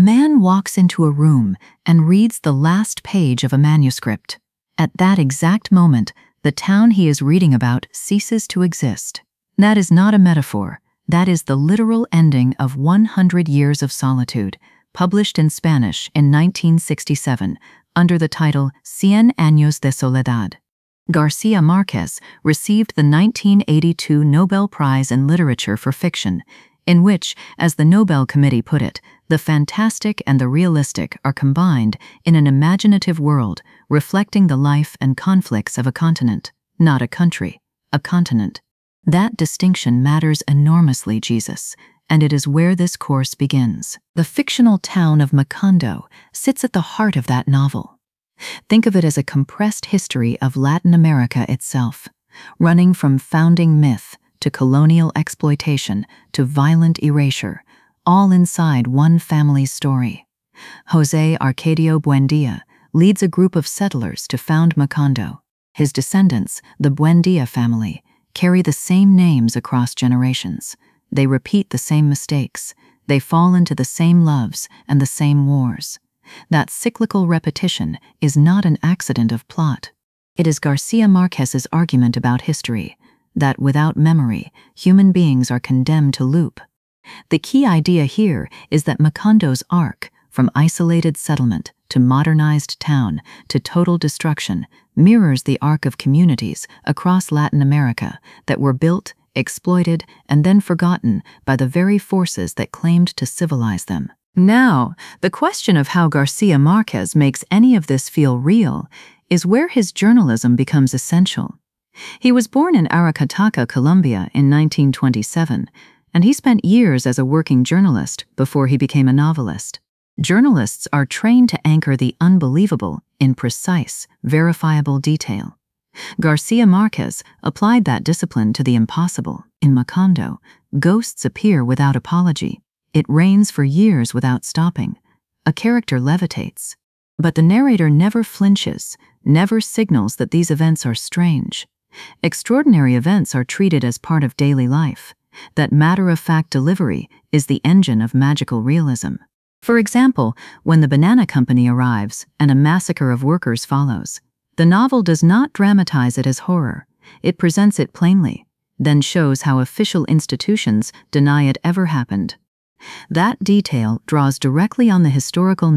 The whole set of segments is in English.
man walks into a room and reads the last page of a manuscript. At that exact moment, the town he is reading about ceases to exist. That is not a metaphor. That is the literal ending of 100 Years of Solitude, published in Spanish in 1967 under the title Cien Años de Soledad. Garcia Marquez received the 1982 Nobel Prize in Literature for Fiction, in which, as the Nobel Committee put it, the fantastic and the realistic are combined in an imaginative world reflecting the life and conflicts of a continent, not a country, a continent. That distinction matters enormously, Jesus, and it is where this course begins. The fictional town of Macondo sits at the heart of that novel. Think of it as a compressed history of Latin America itself, running from founding myth to colonial exploitation to violent erasure, all inside one family's story. José Arcadio Buendía leads a group of settlers to found Macondo. His descendants, the Buendía family, carry the same names across generations. They repeat the same mistakes. They fall into the same loves and the same wars. That cyclical repetition is not an accident of plot. It is Garcia Marquez's argument about history, that without memory, human beings are condemned to loop. The key idea here is that Macondo's arc, from isolated settlement to modernized town to total destruction, mirrors the arc of communities across Latin America that were built, exploited, and then forgotten by the very forces that claimed to civilize them. Now, the question of how Garcia Marquez makes any of this feel real is where his journalism becomes essential. He was born in Aracataca, Colombia in 1927, and he spent years as a working journalist before he became a novelist. Journalists are trained to anchor the unbelievable in precise, verifiable detail. Garcia Marquez applied that discipline to the impossible. In Macondo, ghosts appear without apology. It rains for years without stopping. A character levitates. But the narrator never flinches, never signals that these events are strange. Extraordinary events are treated as part of daily life. That matter-of-fact delivery is the engine of magical realism. For example, when the banana company arrives and a massacre of workers follows, the novel does not dramatize it as horror. It presents it plainly, then shows how official institutions deny it ever happened. That detail draws directly on the historical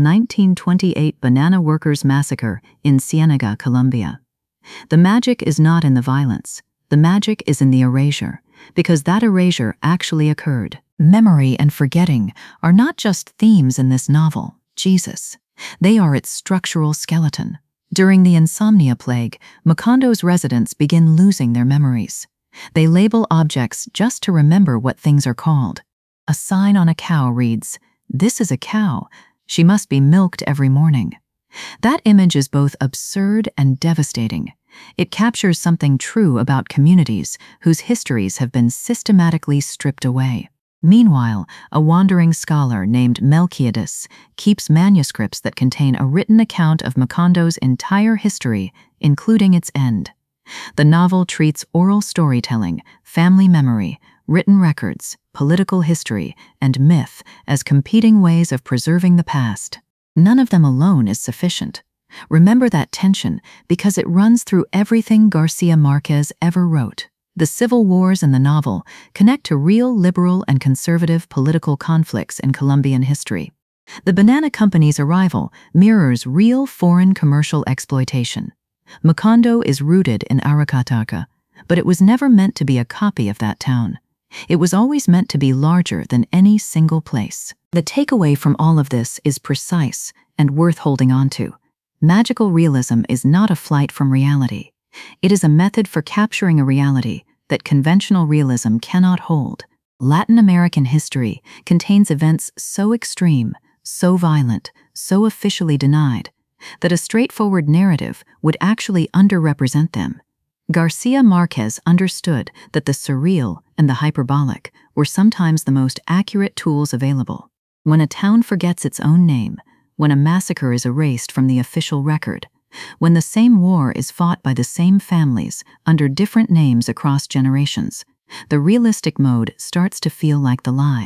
1928 Banana Workers Massacre in Ciénaga, Colombia. The magic is not in the violence. The magic is in the erasure, because that erasure actually occurred. Memory and forgetting are not just themes in this novel, Jesus. They are its structural skeleton. During the insomnia plague, Macondo's residents begin losing their memories. They label objects just to remember what things are called. A sign on a cow reads, "This is a cow. She must be milked every morning." That image is both absurd and devastating. It captures something true about communities whose histories have been systematically stripped away. Meanwhile, a wandering scholar named Melquiades keeps manuscripts that contain a written account of Macondo's entire history, including its end. The novel treats oral storytelling, family memory, written records, political history, and myth as competing ways of preserving the past. None of them alone is sufficient. Remember that tension because it runs through everything Garcia Marquez ever wrote. The civil wars in the novel connect to real liberal and conservative political conflicts in Colombian history. The banana company's arrival mirrors real foreign commercial exploitation. Macondo is rooted in Aracataca, but it was never meant to be a copy of that town. It was always meant to be larger than any single place. The takeaway from all of this is precise and worth holding on to. Magical realism is not a flight from reality. It is a method for capturing a reality that conventional realism cannot hold. Latin American history contains events so extreme, so violent, so officially denied, that a straightforward narrative would actually underrepresent them. Garcia Marquez understood that the surreal and the hyperbolic were sometimes the most accurate tools available. When a town forgets its own name, when a massacre is erased from the official record, when the same war is fought by the same families under different names across generations, the realistic mode starts to feel like the lie.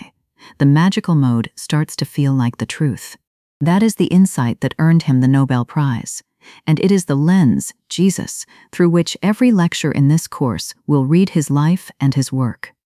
The magical mode starts to feel like the truth. That is the insight that earned him the Nobel Prize. And it is the lens, Jesus, through which every lecture in this course will read his life and his work.